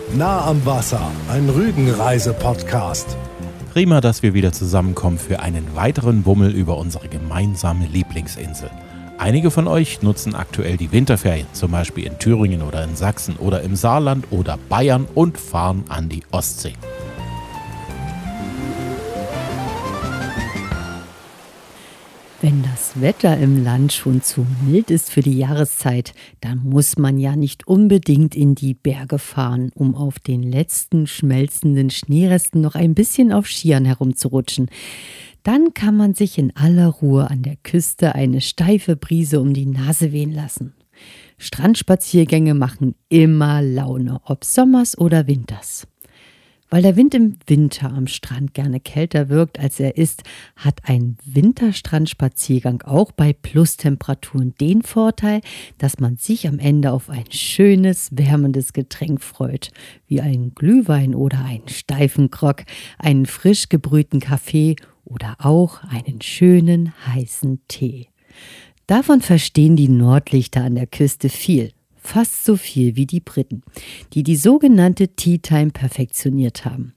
Nah am Wasser, ein Rügenreise-Podcast. Prima, dass wir wieder zusammenkommen für einen weiteren Bummel über unsere gemeinsame Lieblingsinsel. Einige von euch nutzen aktuell die Winterferien, zum Beispiel in Thüringen oder in Sachsen oder im Saarland oder Bayern und fahren an die Ostsee. Wenn das Wetter im Land schon zu mild ist für die Jahreszeit, dann muss man ja nicht unbedingt in die Berge fahren, um auf den letzten schmelzenden Schneeresten noch ein bisschen auf Skiern herumzurutschen. Dann kann man sich in aller Ruhe an der Küste eine steife Brise um die Nase wehen lassen. Strandspaziergänge machen immer Laune, ob sommers oder winters. Weil der Wind im Winter am Strand gerne kälter wirkt, als er ist, hat ein Winterstrandspaziergang auch bei Plustemperaturen den Vorteil, dass man sich am Ende auf ein schönes, wärmendes Getränk freut, wie einen Glühwein oder einen steifen Grog, einen frisch gebrühten Kaffee oder auch einen schönen, heißen Tee. Davon verstehen die Nordlichter an der Küste viel. Fast so viel wie die Briten, die sogenannte Tea Time perfektioniert haben.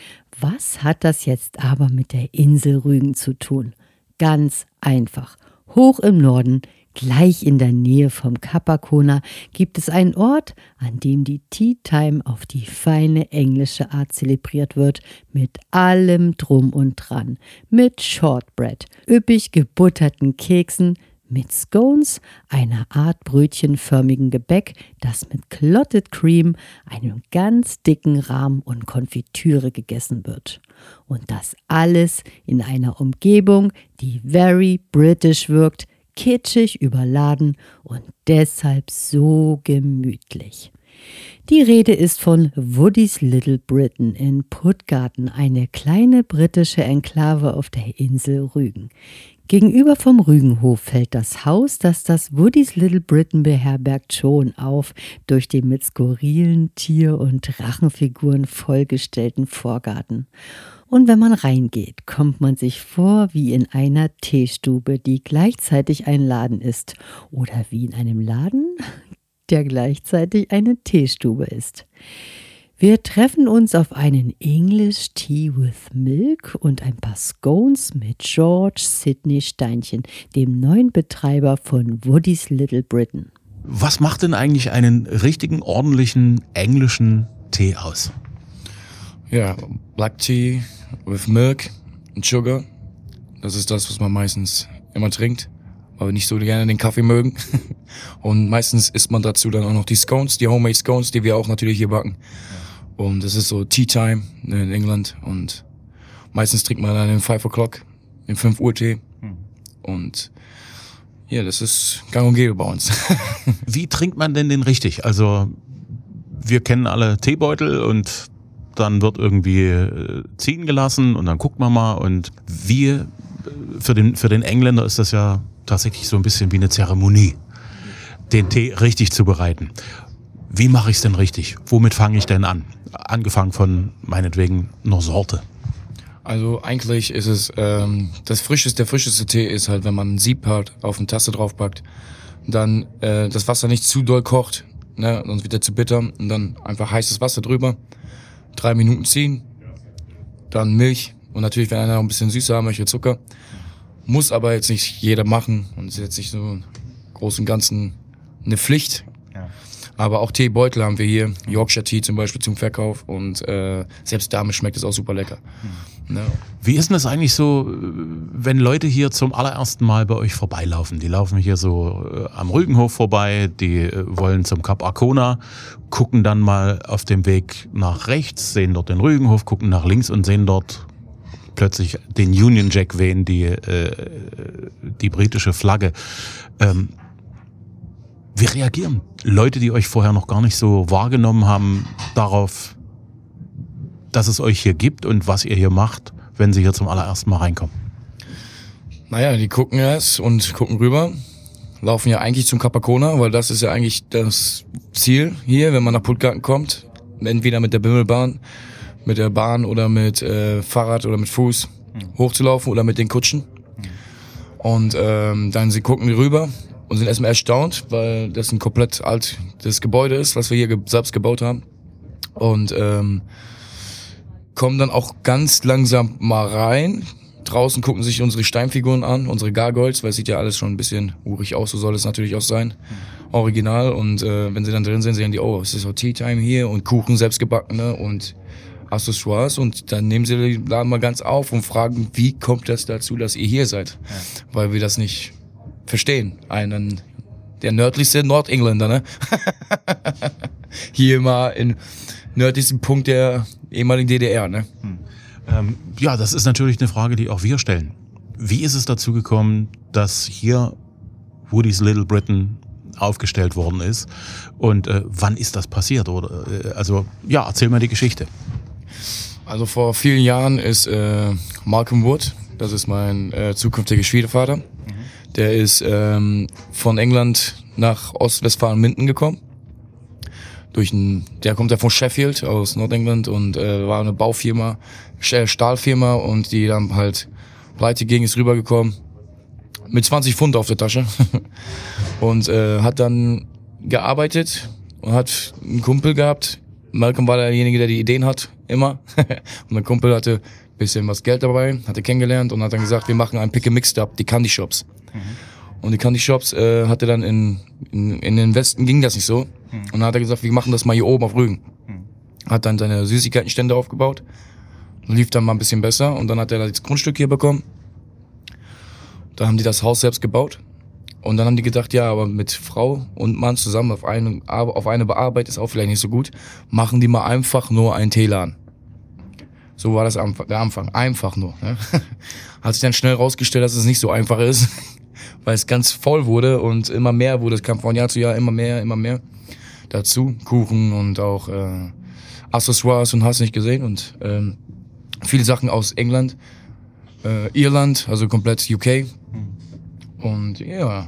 Was hat das jetzt aber mit der Insel Rügen zu tun? Ganz einfach. Hoch im Norden, gleich in der Nähe vom Kap Arkona, gibt es einen Ort, an dem die Tea Time auf die feine englische Art zelebriert wird, mit allem Drum und Dran. Mit Shortbread, üppig gebutterten Keksen, mit Scones, einer Art brötchenförmigen Gebäck, das mit Clotted Cream, einem ganz dicken Rahm und Konfitüre gegessen wird. Und das alles in einer Umgebung, die very British wirkt, kitschig überladen und deshalb so gemütlich. Die Rede ist von Woody's Little Britain in Puttgarden, eine kleine britische Enklave auf der Insel Rügen. Gegenüber vom Rügenhof fällt das Haus, das das Woody's Little Britain beherbergt, schon auf, durch den mit skurrilen Tier- und Drachenfiguren vollgestellten Vorgarten. Und wenn man reingeht, kommt man sich vor wie in einer Teestube, die gleichzeitig ein Laden ist. Oder wie in einem Laden, der gleichzeitig eine Teestube ist. Wir treffen uns auf einen English Tea with Milk und ein paar Scones mit George Sidney Steinchen, dem neuen Betreiber von Woody's Little Britain. Was macht denn eigentlich einen richtigen, ordentlichen englischen Tee aus? Ja, Black Tea with Milk und Sugar. Das ist das, was man meistens immer trinkt, weil wir nicht so gerne den Kaffee mögen. Und meistens isst man dazu dann auch noch die Scones, die Homemade Scones, die wir auch natürlich hier backen. Und das ist so Tea Time in England und meistens trinkt man dann den 5 o'clock, den 5 Uhr Tee. Und ja, das ist gang und gäbe bei uns. Wie trinkt man denn den richtig? Also wir kennen alle Teebeutel und dann wird irgendwie ziehen gelassen und dann guckt man mal. Und für den Engländer ist das ja tatsächlich so ein bisschen wie eine Zeremonie, den Tee richtig zu bereiten. Wie mache ich es denn richtig? Womit fange ich denn an? Angefangen von meinetwegen einer Sorte. Also eigentlich ist es, der frischeste Tee ist halt, wenn man ein Sieb hat, auf eine Tasse draufpackt, dann das Wasser nicht zu doll kocht, ne, sonst wird er zu bitter, und dann einfach heißes Wasser drüber, 3 Minuten ziehen, dann Milch und natürlich, wenn einer noch ein bisschen süßer haben möchte, Zucker. Muss aber jetzt nicht jeder machen und ist jetzt nicht so im Großen und Ganzen eine Pflicht. Aber auch Teebeutel haben wir hier, Yorkshire Tea zum Beispiel zum Verkauf und selbst damit schmeckt es auch super lecker. Ja. Wie ist denn das eigentlich so, wenn Leute hier zum allerersten Mal bei euch vorbeilaufen? Die laufen hier so am Rügenhof vorbei, die wollen zum Kap Arkona, gucken dann mal auf dem Weg nach rechts, sehen dort den Rügenhof, gucken nach links und sehen dort plötzlich den Union Jack wehen, die britische Flagge. Wie reagieren Leute, die euch vorher noch gar nicht so wahrgenommen haben, darauf, dass es euch hier gibt und was ihr hier macht, wenn sie hier zum allerersten Mal reinkommen? Naja, die gucken erst und gucken rüber, laufen ja eigentlich zum Kap Arkona, weil das ist ja eigentlich das Ziel hier, wenn man nach Puttgarden kommt. Entweder mit der Bimmelbahn, mit der Bahn oder mit Fahrrad oder mit Fuß hochzulaufen oder mit den Kutschen. Und dann sie gucken rüber und sind erstmal erstaunt, weil das ein komplett altes Gebäude ist, was wir hier selbst gebaut haben. Und kommen dann auch ganz langsam mal rein. Draußen gucken sich unsere Steinfiguren an, unsere Gargoyles, weil es sieht ja alles schon ein bisschen urig aus, so soll es natürlich auch sein. Original. Und wenn sie dann drin sind, sehen die, oh, es ist auch Tea Time hier und Kuchen selbstgebackene und Accessoires. Und dann nehmen sie den Laden mal ganz auf und fragen, wie kommt das dazu, dass ihr hier seid? Ja. Weil wir das nicht verstehen. Der nördlichste Nordengländer, ne? Hier mal im nördlichsten Punkt der ehemaligen DDR, ne? Ja, das ist natürlich eine Frage, die auch wir stellen. Wie ist es dazu gekommen, dass hier Woody's Little Britain aufgestellt worden ist? Und wann ist das passiert? Oder erzähl mal die Geschichte. Also vor vielen Jahren ist Malcolm Wood, das ist mein zukünftiger Schwiegervater, der ist von England nach Ostwestfalen-Minden gekommen. Der kommt ja von Sheffield aus Nordengland und war eine Baufirma, Stahlfirma, und die dann halt pleite ging, ist rübergekommen mit 20 Pfund auf der Tasche und hat dann gearbeitet und hat einen Kumpel gehabt. Malcolm war derjenige, der die Ideen hat, immer. Und der Kumpel hatte ein bisschen was Geld dabei, hat er kennengelernt und hat dann gesagt, wir machen ein Pick-and-Mix-Up, die Candy Shops. Und die Candy Shops hatte dann in den Westen ging das nicht so. Und dann hat er gesagt, wir machen das mal hier oben auf Rügen. Hat dann seine Süßigkeitenstände aufgebaut. Lief dann mal ein bisschen besser und dann hat er das Grundstück hier bekommen. Dann haben die das Haus selbst gebaut. Und dann haben die gedacht, ja, aber mit Frau und Mann zusammen auf eine Arbeit ist auch vielleicht nicht so gut. Machen die mal einfach nur einen Teeladen. So war das der Anfang. Einfach nur. Ne? Hat sich dann schnell rausgestellt, dass es nicht so einfach ist. Weil es ganz voll wurde und immer mehr wurde. Es kam von Jahr zu Jahr immer mehr dazu. Kuchen und auch Accessoires und hast nicht gesehen. Und viele Sachen aus England, Irland, also komplett UK. Und ja,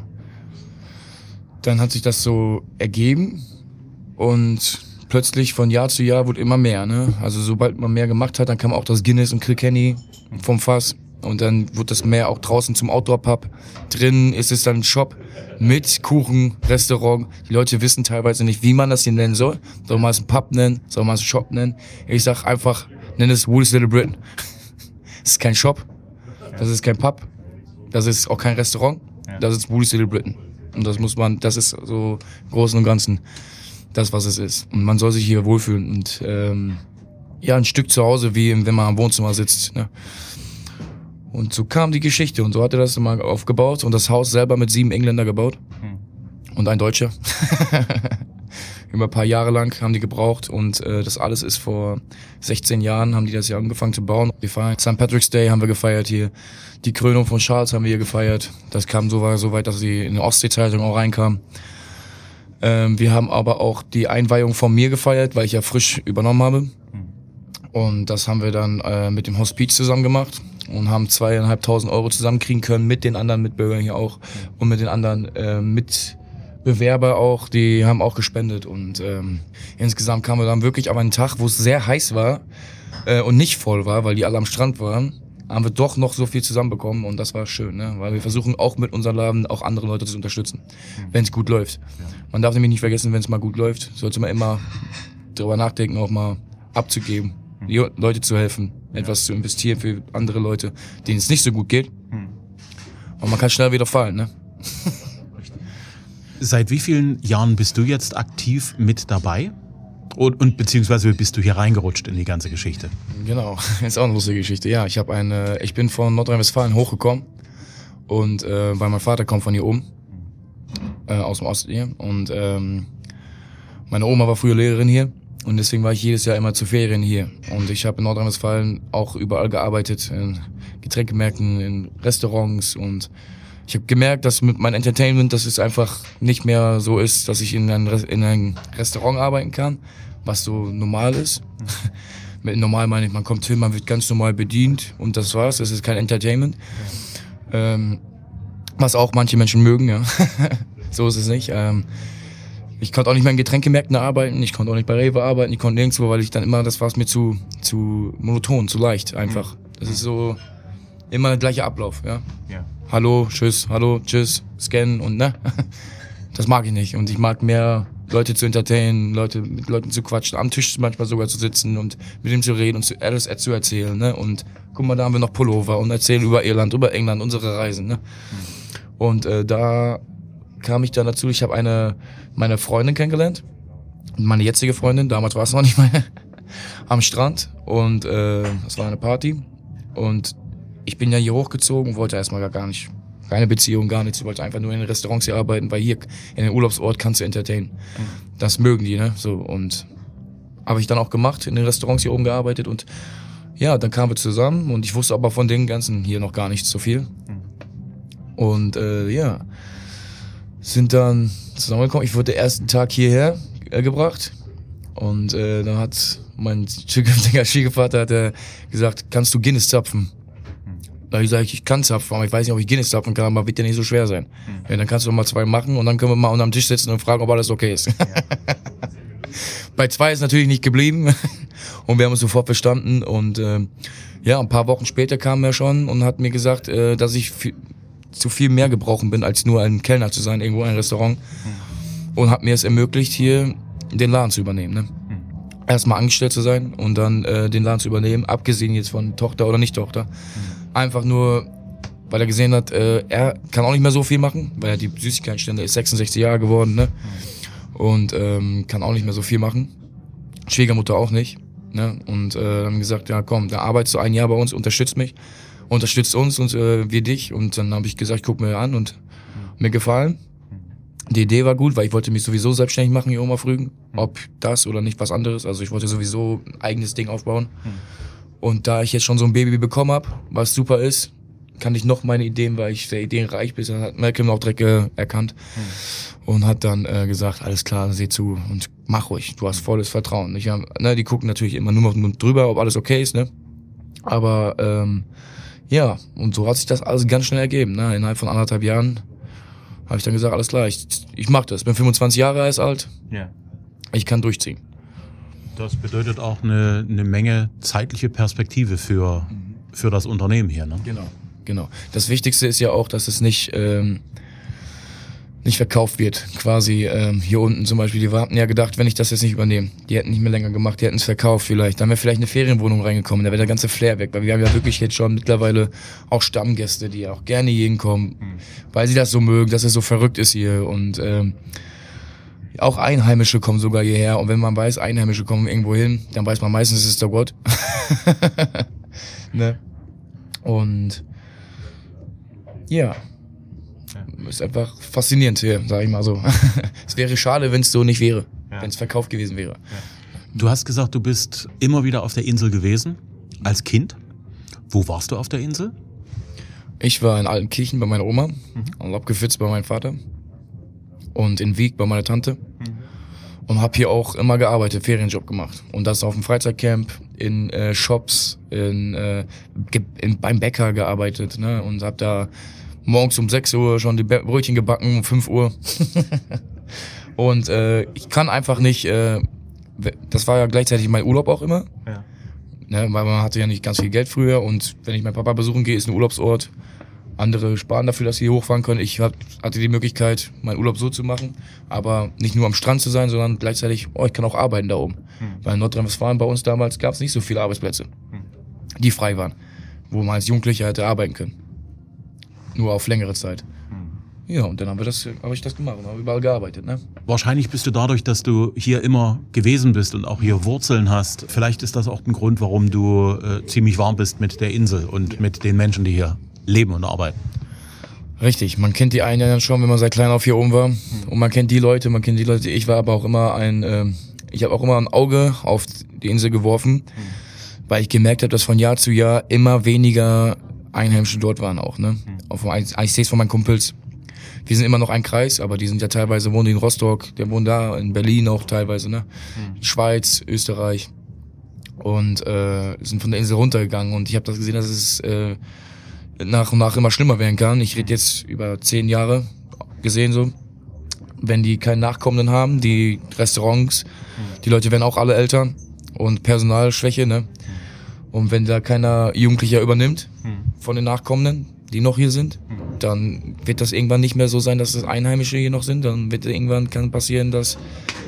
dann hat sich das so ergeben und plötzlich von Jahr zu Jahr wurde immer mehr. Ne? Also sobald man mehr gemacht hat, dann kam auch das Guinness und Kilkenny vom Fass. Und dann wurde das mehr auch draußen zum Outdoor-Pub. Drinnen ist es dann ein Shop mit Kuchen, Restaurant. Die Leute wissen teilweise nicht, wie man das hier nennen soll. Soll man es einen Pub nennen? Soll man es einen Shop nennen? Ich sag einfach, nenn es Woody's Little Britain. Das ist kein Shop. Das ist kein Pub. Das ist auch kein Restaurant. Das ist Woody's Little Britain. Und das ist so im Großen und Ganzen das, was es ist. Und man soll sich hier wohlfühlen. Und ein Stück zu Hause, wie wenn man am Wohnzimmer sitzt. Ne? Und so kam die Geschichte und so hat er das mal aufgebaut und das Haus selber mit 7 Engländer gebaut und ein Deutscher. Über ein paar Jahre lang haben die gebraucht und das alles ist vor 16 Jahren haben die das hier angefangen zu bauen. Wir feiern St. Patrick's Day haben wir gefeiert hier. Die Krönung von Charles haben wir hier gefeiert. Das kam so weit, dass sie in die Ostsee-Zeitung auch reinkam. Wir haben aber auch die Einweihung von mir gefeiert, weil ich ja frisch übernommen habe. Und das haben wir dann mit dem Hospiz zusammen gemacht und haben 2.500 Euro zusammenkriegen können mit den anderen Mitbürgern hier auch und mit den anderen Mitbewerber auch, die haben auch gespendet und insgesamt kamen wir dann wirklich aber einen Tag, wo es sehr heiß war und nicht voll war, weil die alle am Strand waren, haben wir doch noch so viel zusammenbekommen und das war schön, ne? Weil wir versuchen auch mit unserem Laden auch andere Leute zu unterstützen, wenn es gut läuft. Man darf nämlich nicht vergessen, wenn es mal gut läuft, sollte man immer darüber nachdenken, auch mal abzugeben. Die Leute zu helfen, etwas zu investieren für andere Leute, denen es nicht so gut geht. Und man kann schnell wieder fallen, ne? Seit wie vielen Jahren bist du jetzt aktiv mit dabei? Und beziehungsweise bist du hier reingerutscht in die ganze Geschichte? Genau, ist auch eine lustige Geschichte. Ja, ich bin von Nordrhein-Westfalen hochgekommen und weil mein Vater kommt von hier oben, aus dem Osten hier. Und meine Oma war früher Lehrerin hier. Und deswegen war ich jedes Jahr immer zu Ferien hier. Und ich habe in Nordrhein-Westfalen auch überall gearbeitet, in Getränkemärkten, in Restaurants. Und ich habe gemerkt, dass mit meinem Entertainment, dass es einfach nicht mehr so ist, dass ich in ein Restaurant arbeiten kann, was so normal ist. Mit normal meine ich, man kommt hin, man wird ganz normal bedient und das war's. Das ist kein Entertainment. Was auch manche Menschen mögen, ja. So ist es nicht. Ich konnte auch nicht mehr in Getränkemärkten arbeiten, ich konnte auch nicht bei Rewe arbeiten, ich konnte nirgendwo, weil ich dann immer, das war mir zu monoton, zu leicht einfach. Das ist so immer der gleiche Ablauf, ja. Hallo, tschüss, scannen und ne. Das mag ich nicht und ich mag mehr Leute zu entertainen, mit Leuten zu quatschen, am Tisch manchmal sogar zu sitzen und mit ihm zu reden und alles zu erzählen. Ne? Und guck mal, da haben wir noch Pullover und erzählen über Irland, über England, unsere Reisen. Ne? Und da kam ich dann dazu, ich habe meine Freundin kennengelernt, meine jetzige Freundin, damals war es noch nicht meine, am Strand und das war eine Party und ich bin ja hier hochgezogen, wollte erstmal gar nicht, keine Beziehung, gar nichts, ich wollte einfach nur in den Restaurants hier arbeiten, weil hier in den Urlaubsort kannst du entertainen. Das mögen die, ne? So, und habe ich dann auch gemacht, in den Restaurants hier oben gearbeitet und ja, dann kamen wir zusammen und ich wusste aber von den ganzen hier noch gar nicht so viel. Und ja, sind dann zusammengekommen. Ich wurde den ersten Tag hierher gebracht und dann hat mein zukünftiger Schwiegervater gesagt, kannst du Guinness zapfen? Da habe ich gesagt, ich kann zapfen, aber ich weiß nicht, ob ich Guinness zapfen kann, aber wird ja nicht so schwer sein. Ja, dann kannst du mal 2 machen und dann können wir mal unterm Tisch sitzen und fragen, ob alles okay ist. Bei 2 ist natürlich nicht geblieben und wir haben uns sofort verstanden und ja, ein paar Wochen später kam er schon und hat mir gesagt, dass ich zu viel mehr gebrauchen bin, als nur ein Kellner zu sein, irgendwo in einem Restaurant und hat mir es ermöglicht, hier den Laden zu übernehmen. Ne? Erstmal angestellt zu sein und dann den Laden zu übernehmen, abgesehen jetzt von Tochter oder nicht Tochter. Einfach nur, weil er gesehen hat, er kann auch nicht mehr so viel machen, weil er die Süßigkeitenstände ist 66 Jahre geworden, ne? Und kann auch nicht mehr so viel machen. Schwiegermutter auch nicht. Ne? Und dann haben gesagt, ja komm, da arbeitest du ein Jahr bei uns, unterstützt uns und wir dich. Und dann habe ich gesagt, ich guck mir an und mir gefallen. Die Idee war gut, weil ich wollte mich sowieso selbstständig machen hier oben auf Rügen. Ob das oder nicht was anderes. Also ich wollte sowieso ein eigenes Ding aufbauen. Und da ich jetzt schon so ein Baby bekommen habe, was super ist, kann ich noch meine Ideen, weil ich sehr ideenreich bin, das hat Malcolm auch direkt erkannt und hat dann gesagt, alles klar, seh zu und mach ruhig, du hast volles Vertrauen. Die gucken natürlich immer nur drüber, ob alles okay ist, ne? Aber ja, und so hat sich das alles ganz schnell ergeben. Ne? Innerhalb von 1,5 Jahren habe ich dann gesagt, alles klar, ich mach das. Bin 25 Jahre erst alt, Ja. Ich kann durchziehen. Das bedeutet auch eine Menge zeitliche Perspektive für das Unternehmen hier, ne? Genau. Das Wichtigste ist ja auch, dass es nicht verkauft wird. Quasi hier unten zum Beispiel, die hatten ja gedacht, wenn ich das jetzt nicht übernehme, die hätten nicht mehr länger gemacht, die hätten es verkauft vielleicht. Dann wäre vielleicht eine Ferienwohnung reingekommen, da wäre der ganze Flair weg. Weil wir haben ja wirklich jetzt schon mittlerweile auch Stammgäste, die auch gerne hier hinkommen, weil sie das so mögen, dass es so verrückt ist hier. Und auch Einheimische kommen sogar hierher. Und wenn man weiß, Einheimische kommen irgendwo hin, dann weiß man meistens, es ist der Gott. Ne? Und ja, ist einfach faszinierend hier, sag ich mal so. Es wäre schade, wenn es so nicht wäre, wenn es verkauft gewesen wäre. Du hast gesagt, du bist immer wieder auf der Insel gewesen, als Kind. Wo warst du auf der Insel? Ich war in Altenkirchen bei meiner Oma, in Lobgefitz bei meinem Vater und in Wieg bei meiner Tante und habe hier auch immer gearbeitet, Ferienjob gemacht. Und das auf dem Freizeitcamp, in Shops, beim Bäcker gearbeitet, ne? Und habe da morgens um 6 Uhr schon die Brötchen gebacken, um 5 Uhr. Und ich kann einfach nicht, das war ja gleichzeitig mein Urlaub auch immer, ne? Weil man hatte ja nicht ganz viel Geld früher und wenn ich meinen Papa besuchen gehe, ist ein Urlaubsort. Andere sparen dafür, dass sie hier hochfahren können. Ich hatte die Möglichkeit, meinen Urlaub so zu machen, aber nicht nur am Strand zu sein, sondern gleichzeitig, ich kann auch arbeiten da oben. Weil in Nordrhein-Westfalen bei uns damals gab es nicht so viele Arbeitsplätze, die frei waren, wo man als Jugendlicher hätte arbeiten können. Nur auf längere Zeit. Ja, und dann habe ich das gemacht und habe überall gearbeitet. Ne? Wahrscheinlich bist du dadurch, dass du hier immer gewesen bist und auch hier Wurzeln hast, vielleicht ist das auch ein Grund, warum du ziemlich warm bist mit der Insel und mit den Menschen, die hier leben und arbeiten. Richtig, man kennt die einen ja dann schon, wenn man seit klein auf hier oben war. Und man kennt die Leute. Ich war aber auch immer ich habe auch immer ein Auge auf die Insel geworfen, weil ich gemerkt habe, dass von Jahr zu Jahr immer weniger Einheimische dort waren auch. Ne? Ich sehe es von meinen Kumpels. Wir sind immer noch ein Kreis, aber die sind ja teilweise, wohnen die in Rostock, der wohnt da, in Berlin auch teilweise, ne? Schweiz, Österreich. Und sind von der Insel runtergegangen und ich habe das gesehen, dass es nach und nach immer schlimmer werden kann. Ich rede jetzt über 10 Jahre gesehen so. Wenn die keinen Nachkommenden haben, die Restaurants, die Leute werden auch alle älter und Personalschwäche, ne? Und wenn da keiner Jugendlicher übernimmt von den Nachkommenden, die noch hier sind, dann wird das irgendwann nicht mehr so sein, dass es Einheimische hier noch sind. Dann wird irgendwann kann passieren, dass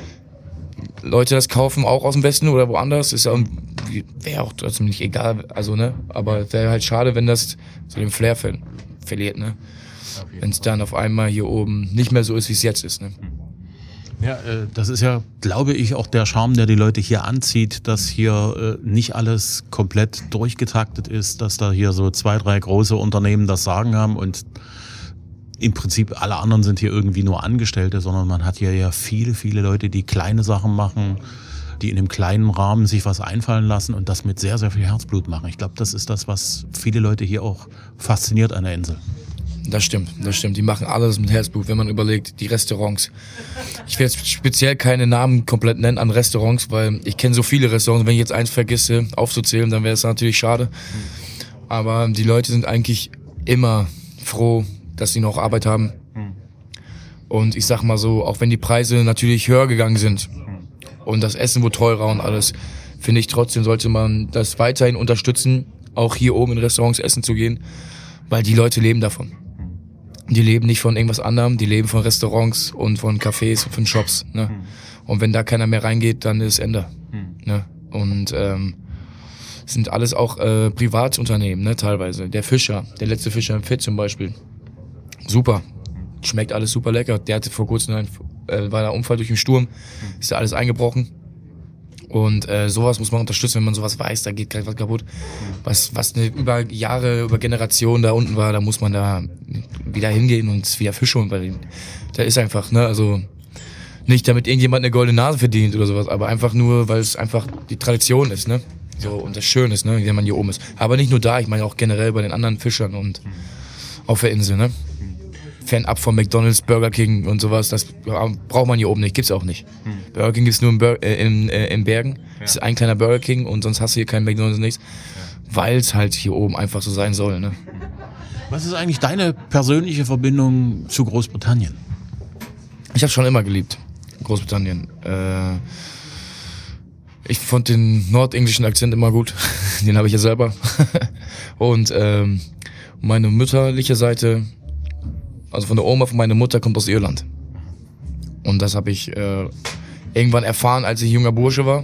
Leute das kaufen, auch aus dem Westen oder woanders, ist ja wäre auch trotzdem nicht egal, also ne, aber wäre halt schade, wenn das so den Flair verliert, ne, wenn es dann auf einmal hier oben nicht mehr so ist, wie es jetzt ist, ne. Ja, das ist ja, glaube ich, auch der Charme, der die Leute hier anzieht, dass hier nicht alles komplett durchgetaktet ist, dass da hier so 2, 3 große Unternehmen das Sagen haben und im Prinzip alle anderen sind hier irgendwie nur Angestellte, sondern man hat hier ja viele, viele Leute, die kleine Sachen machen, die in einem kleinen Rahmen sich was einfallen lassen und das mit sehr, sehr viel Herzblut machen. Ich glaube, das ist das, was viele Leute hier auch fasziniert an der Insel. Das stimmt. Die machen alles mit Herzblut, wenn man überlegt, die Restaurants. Ich will jetzt speziell keine Namen komplett nennen an Restaurants, weil ich kenne so viele Restaurants. Wenn ich jetzt eins vergesse aufzuzählen, dann wäre es natürlich schade. Aber die Leute sind eigentlich immer froh, dass sie noch Arbeit haben. Und ich sag mal so, auch wenn die Preise natürlich höher gegangen sind und das Essen wurde teurer und alles, finde ich trotzdem sollte man das weiterhin unterstützen, auch hier oben in Restaurants essen zu gehen, weil die Leute leben davon. Die leben nicht von irgendwas anderem, die leben von Restaurants und von Cafés und von Shops. Ne? Und wenn da keiner mehr reingeht, dann ist Ende. Ne? Und sind alles auch Privatunternehmen, ne, teilweise. Der Fischer, der letzte Fischer im Fit zum Beispiel. Super. Schmeckt alles super lecker. Der hatte vor kurzem war da Unfall durch den Sturm, ist da alles eingebrochen. Und sowas muss man unterstützen, wenn man sowas weiß, da geht gleich was kaputt. Was über Jahre, über Generationen da unten war, da muss man da wieder hingehen und wieder Fisch holen bei denen. Da ist einfach, ne, also nicht damit irgendjemand eine goldene Nase verdient oder sowas, aber einfach nur, weil es einfach die Tradition ist, ne. So, und das schön ist, ne, wenn man hier oben ist. Aber nicht nur da, ich meine auch generell bei den anderen Fischern und auf der Insel, ne. Fernab von McDonald's, Burger King und sowas, das braucht man hier oben nicht, gibt's auch nicht. Burger King gibt's nur in Bergen, das ist ein kleiner Burger King und sonst hast du hier keinen McDonald's, nichts, weil es halt hier oben einfach so sein soll. Ne? Was ist eigentlich deine persönliche Verbindung zu Großbritannien? Ich habe schon immer geliebt, Großbritannien. Ich fand den nordenglischen Akzent immer gut, den habe ich ja selber. Und meine mütterliche Seite, also von der Oma von meiner Mutter, kommt aus Irland. Und das habe ich irgendwann erfahren, als ich junger Bursche war.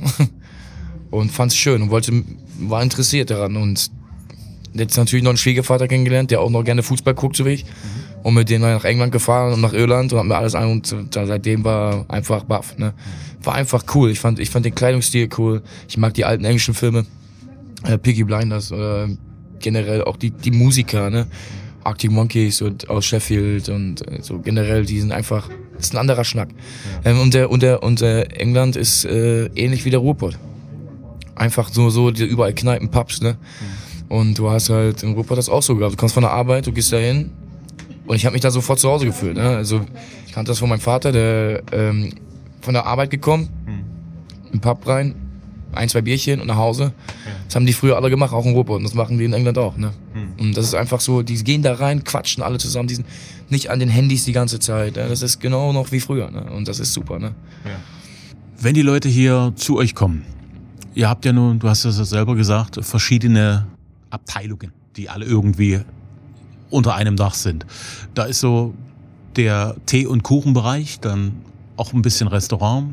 Und fand es schön und war interessiert daran. Und jetzt natürlich noch einen Schwiegervater kennengelernt, der auch noch gerne Fußball guckt, so wie ich. Und mit dem nach England gefahren und nach Irland und hab mir alles an. Und seitdem war einfach baff. Ne? War einfach cool. Ich fand den Kleidungsstil cool. Ich mag die alten englischen Filme. Peaky Blinders, generell auch die Musiker, ne? Arctic Monkeys und aus Sheffield und so generell, die sind einfach, das ist ein anderer Schnack. Und England ist ähnlich wie der Ruhrpott. Einfach so überall Kneipen, Pubs, ne? Und du hast halt in Ruhrpott das auch so gehabt. Du kommst von der Arbeit, du gehst da hin und ich habe mich da sofort zu Hause gefühlt. Ne? Also ich kannte das von meinem Vater, der von der Arbeit gekommen, im Pub rein, 1, 2 Bierchen und nach Hause. Das haben die früher alle gemacht, auch in Ruhrpott. Und das machen die in England auch. Ne? Und das ist einfach so, die gehen da rein, quatschen alle zusammen, die sind nicht an den Handys die ganze Zeit. Ne? Das ist genau noch wie früher. Ne? Und das ist super. Ne? Ja. Wenn die Leute hier zu euch kommen, ihr habt ja nun, du hast es ja selber gesagt, verschiedene Abteilungen, die alle irgendwie unter einem Dach sind. Da ist so der Tee- und Kuchenbereich, dann auch ein bisschen Restaurant.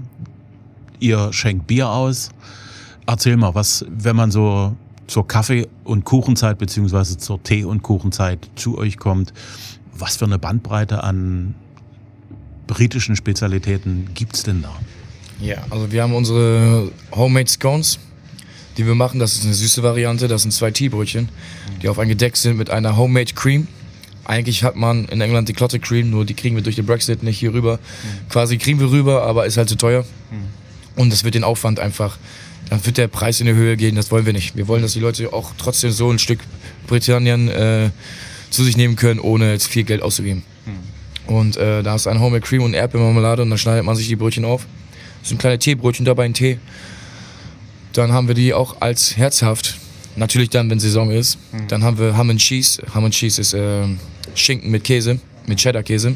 Ihr schenkt Bier aus. Erzähl mal, was, wenn man so zur Kaffee- und Kuchenzeit beziehungsweise zur Tee- und Kuchenzeit zu euch kommt, was für eine Bandbreite an britischen Spezialitäten gibt's denn da? Ja, also wir haben unsere Homemade Scones, die wir machen. Das ist eine süße Variante. Das sind 2 Teebrötchen, die auf ein Gedeckt sind mit einer Homemade Cream. Eigentlich hat man in England die Clotted Cream, nur die kriegen wir durch den Brexit nicht hier rüber. Quasi kriegen wir rüber, aber ist halt zu teuer. Und das wird den Aufwand einfach, dann wird der Preis in die Höhe gehen, das wollen wir nicht. Wir wollen, dass die Leute auch trotzdem so ein Stück Britannien zu sich nehmen können, ohne jetzt viel Geld auszugeben. Und da ist ein Homemade Cream und Erdbeermarmelade und dann schneidet man sich die Brötchen auf. Das sind kleine Teebrötchen dabei, ein Tee. Dann haben wir die auch als herzhaft, natürlich dann, wenn Saison ist. Dann haben wir Ham and Cheese. Ham and Cheese ist Schinken mit Käse, mit Cheddar-Käse.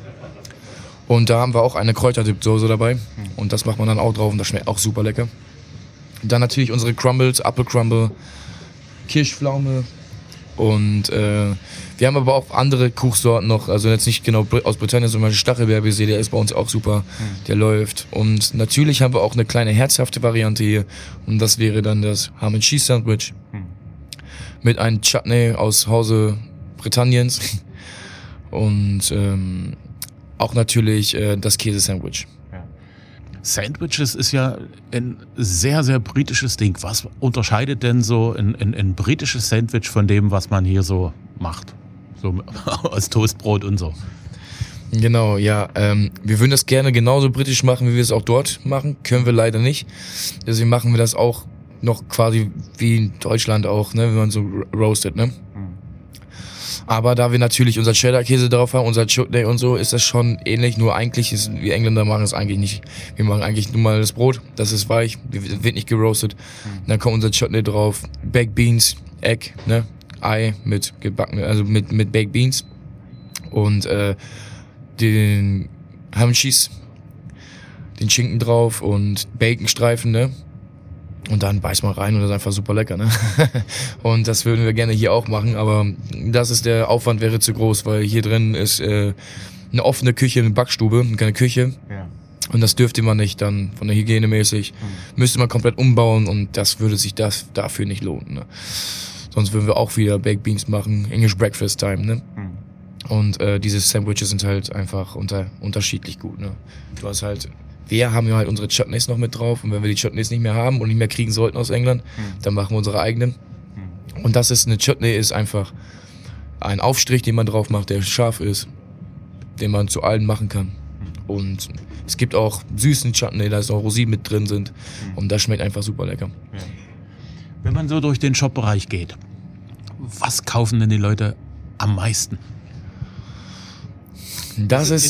Und da haben wir auch eine Kräuterdip-Soße dabei. Und das macht man dann auch drauf und das schmeckt auch super lecker. Dann natürlich unsere Crumbles, Apfelcrumble, Kirschpflaume, Und wir haben aber auch andere Kuchsorten noch, also jetzt nicht genau aus Britannien, sondern Stachelbeerbaiser, der ist bei uns auch super, der läuft. Und natürlich haben wir auch eine kleine herzhafte Variante hier und das wäre dann das Ham and Cheese Sandwich mit einem Chutney aus Hause Britanniens und auch natürlich das Käsesandwich. Sandwiches ist ja ein sehr, sehr britisches Ding. Was unterscheidet denn so ein britisches Sandwich von dem, was man hier so macht? So aus Toastbrot und so. Genau, ja. Wir würden das gerne genauso britisch machen, wie wir es auch dort machen. Können wir leider nicht. Deswegen machen wir das auch noch quasi wie in Deutschland auch, ne, wenn man so roastet, ne? Aber da wir natürlich unser Cheddar-Käse drauf haben, unser Chutney und so, ist das schon ähnlich. Nur eigentlich ist, wir Engländer machen es eigentlich nicht. Wir machen eigentlich nur mal das Brot, das ist weich, wird nicht geroastet. Dann kommt unser Chutney drauf, Baked Beans, Egg, ne, Ei mit gebacken, also mit Baked Beans und den Ham and Cheese, den Schinken drauf und Baconstreifen, ne. Und dann beißt man rein und das ist einfach super lecker, ne? Und das würden wir gerne hier auch machen, aber das ist der Aufwand wäre zu groß, weil hier drin ist eine offene Küche, eine Backstube, keine Küche. Ja. Und das dürfte man nicht dann von der Hygiene mäßig. Müsste man komplett umbauen und das würde sich dafür nicht lohnen, ne? Sonst würden wir auch wieder Baked Beans machen, English Breakfast Time, ne? Und diese Sandwiches sind halt einfach unterschiedlich gut, ne? Du hast halt... Wir haben ja halt unsere Chutneys noch mit drauf und wenn wir die Chutneys nicht mehr haben und nicht mehr kriegen sollten aus England, dann machen wir unsere eigenen. Und das ist, eine Chutney ist einfach ein Aufstrich, den man drauf macht, der scharf ist, den man zu allen machen kann. Und es gibt auch süßen Chutney, da ist auch Rosinen mit drin sind und das schmeckt einfach super lecker. Ja. Wenn man so durch den Shop-Bereich geht, was kaufen denn die Leute am meisten? Das ist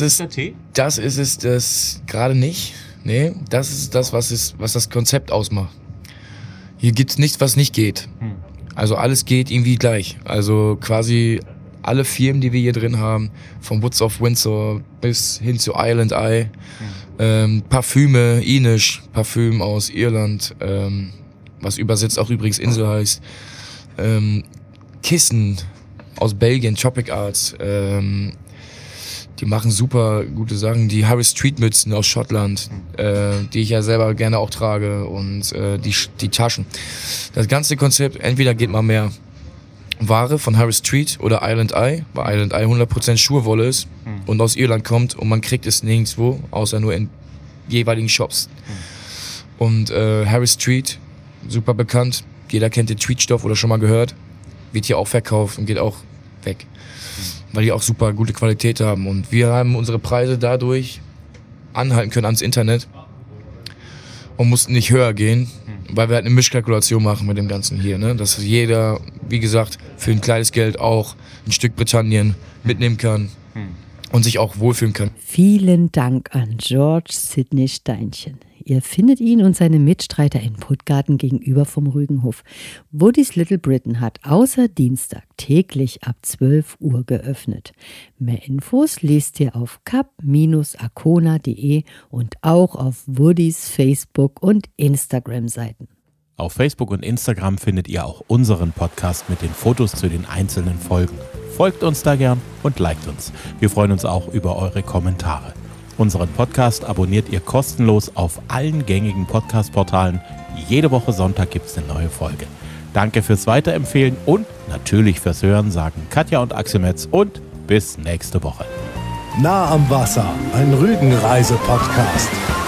es gerade nicht. Nee, das ist das, was das Konzept ausmacht. Hier gibt's nichts, was nicht geht. Also alles geht irgendwie gleich. Also quasi alle Firmen, die wir hier drin haben, von Woods of Windsor bis hin zu Island Eye, Parfüme, Inish, Parfüm aus Irland, was übersetzt auch übrigens Insel heißt, Kissen aus Belgien, Tropic Arts, die machen super gute Sachen. Die Harris Street Mützen aus Schottland, die ich ja selber gerne auch trage und die Taschen. Das ganze Konzept, entweder geht man mehr Ware von Harris Street oder Island Eye, weil Island Eye 100% Schurwolle ist und aus Irland kommt und man kriegt es nirgendwo, außer nur in jeweiligen Shops. Und Harris Street, super bekannt, jeder kennt den Tweetstoff oder schon mal gehört, wird hier auch verkauft und geht auch weg. Weil die auch super gute Qualität haben. Und wir haben unsere Preise dadurch anhalten können ans Internet und mussten nicht höher gehen, weil wir halt eine Mischkalkulation machen mit dem Ganzen hier, ne? Dass jeder, wie gesagt, für ein kleines Geld auch ein Stück Britannien mitnehmen kann und sich auch wohlfühlen kann. Vielen Dank an George Sidney Steinchen. Ihr findet ihn und seine Mitstreiter in Puttgarten gegenüber vom Rügenhof. Woody's Little Britain hat außer Dienstag täglich ab 12 Uhr geöffnet. Mehr Infos lest ihr auf cap-arcona.de und auch auf Woody's Facebook- und Instagram-Seiten. Auf Facebook und Instagram findet ihr auch unseren Podcast mit den Fotos zu den einzelnen Folgen. Folgt uns da gern und liked uns. Wir freuen uns auch über eure Kommentare. Unseren Podcast abonniert ihr kostenlos auf allen gängigen Podcast-Portalen. Jede Woche Sonntag gibt es eine neue Folge. Danke fürs Weiterempfehlen und natürlich fürs Hören, sagen Katja und Axel Metz und bis nächste Woche. Nah am Wasser, ein Rügenreise-Podcast.